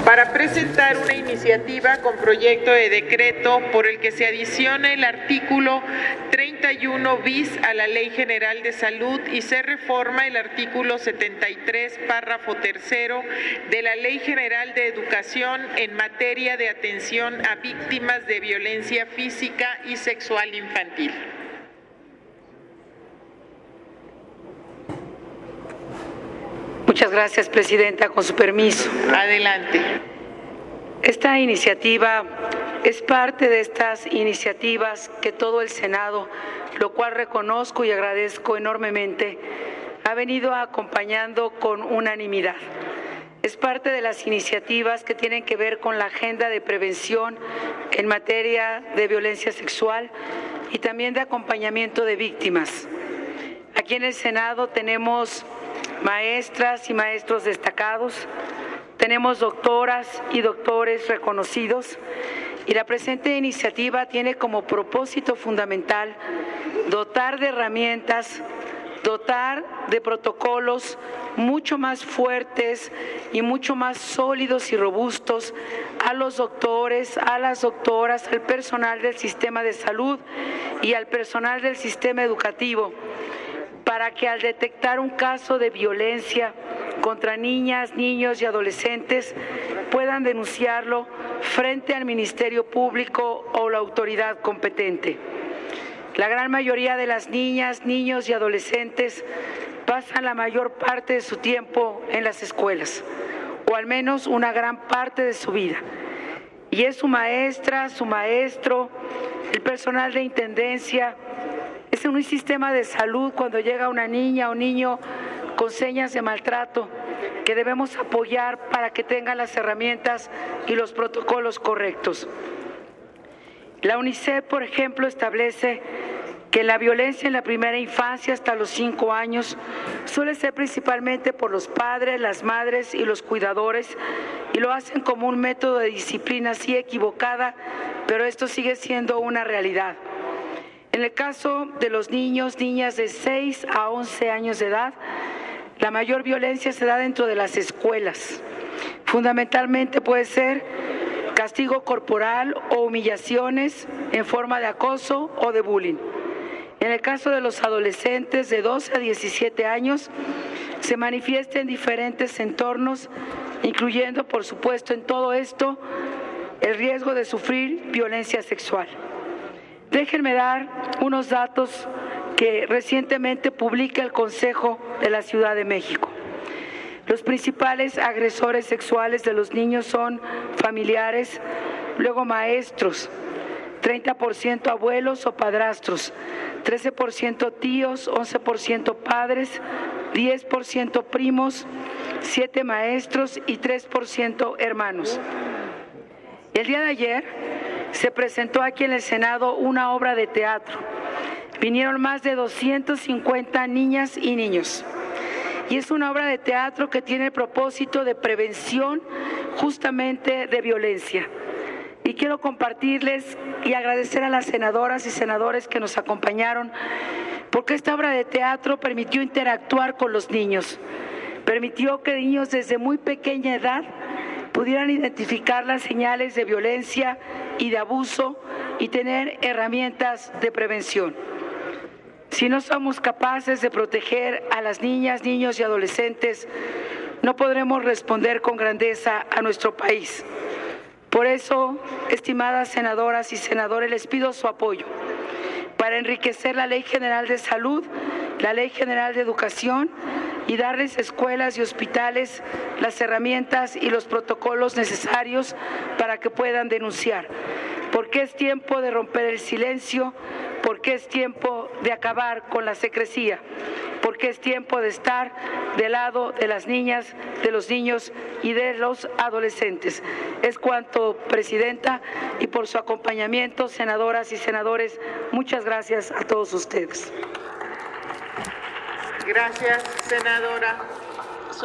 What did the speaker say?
para presentar una iniciativa con proyecto de decreto por el que se adiciona el artículo 31 bis a la Ley General de Salud y se reforma el artículo 73, párrafo tercero de la Ley General de Educación en materia de atención a víctimas de violencia física y sexual infantil. Muchas gracias, Presidenta. Con su permiso. Adelante. Esta iniciativa es parte de estas iniciativas que todo el Senado, lo cual reconozco y agradezco enormemente, ha venido acompañando con unanimidad. Es parte de las iniciativas que tienen que ver con la agenda de prevención en materia de violencia sexual y también de acompañamiento de víctimas. Aquí en el Senado tenemos maestras y maestros destacados, tenemos doctoras y doctores reconocidos y la presente iniciativa tiene como propósito fundamental dotar de herramientas, dotar de protocolos mucho más fuertes y mucho más sólidos y robustos a los doctores, a las doctoras, al personal del sistema de salud y al personal del sistema educativo, para que al detectar un caso de violencia contra niñas, niños y adolescentes puedan denunciarlo frente al Ministerio Público o la autoridad competente. La gran mayoría de las niñas, niños y adolescentes pasan la mayor parte de su tiempo en las escuelas, o al menos una gran parte de su vida. Y es su maestra, su maestro, el personal de intendencia, es un sistema de salud cuando llega una niña o niño con señas de maltrato que debemos apoyar para que tengan las herramientas y los protocolos correctos. La UNICEF, por ejemplo, establece que la violencia en la primera infancia hasta los 5 años suele ser principalmente por los padres, las madres y los cuidadores, y lo hacen como un método de disciplina sí equivocada, pero esto sigue siendo una realidad. En el caso de los niños, niñas de 6 a 11 años de edad, la mayor violencia se da dentro de las escuelas. Fundamentalmente puede ser castigo corporal o humillaciones en forma de acoso o de bullying. En el caso de los adolescentes de 12 a 17 años, se manifiesta en diferentes entornos, incluyendo, por supuesto, en todo esto, el riesgo de sufrir violencia sexual. Déjenme dar unos datos que recientemente publica el Consejo de la Ciudad de México. Los principales agresores sexuales de los niños son familiares, luego maestros, 30% abuelos o padrastros, 13% tíos, 11% padres, 10% primos, 7% maestros y 3% hermanos. El día de ayer se presentó aquí en el Senado una obra de teatro. Vinieron más de 250 niñas y niños. Y es una obra de teatro que tiene el propósito de prevención justamente de violencia. Y quiero compartirles y agradecer a las senadoras y senadores que nos acompañaron, porque esta obra de teatro permitió interactuar con los niños, permitió que niños desde muy pequeña edad pudieran identificar las señales de violencia y de abuso y tener herramientas de prevención. Si no somos capaces de proteger a las niñas, niños y adolescentes, no podremos responder con grandeza a nuestro país. Por eso, estimadas senadoras y senadores, les pido su apoyo para enriquecer la Ley General de Salud, la Ley General de Educación y darles a escuelas y hospitales las herramientas y los protocolos necesarios para que puedan denunciar. Porque es tiempo de romper el silencio, porque es tiempo de acabar con la secrecía, porque es tiempo de estar del lado de las niñas, de los niños y de los adolescentes. Es cuanto, Presidenta, y por su acompañamiento, senadoras y senadores, muchas gracias a todos ustedes. Gracias, senadora.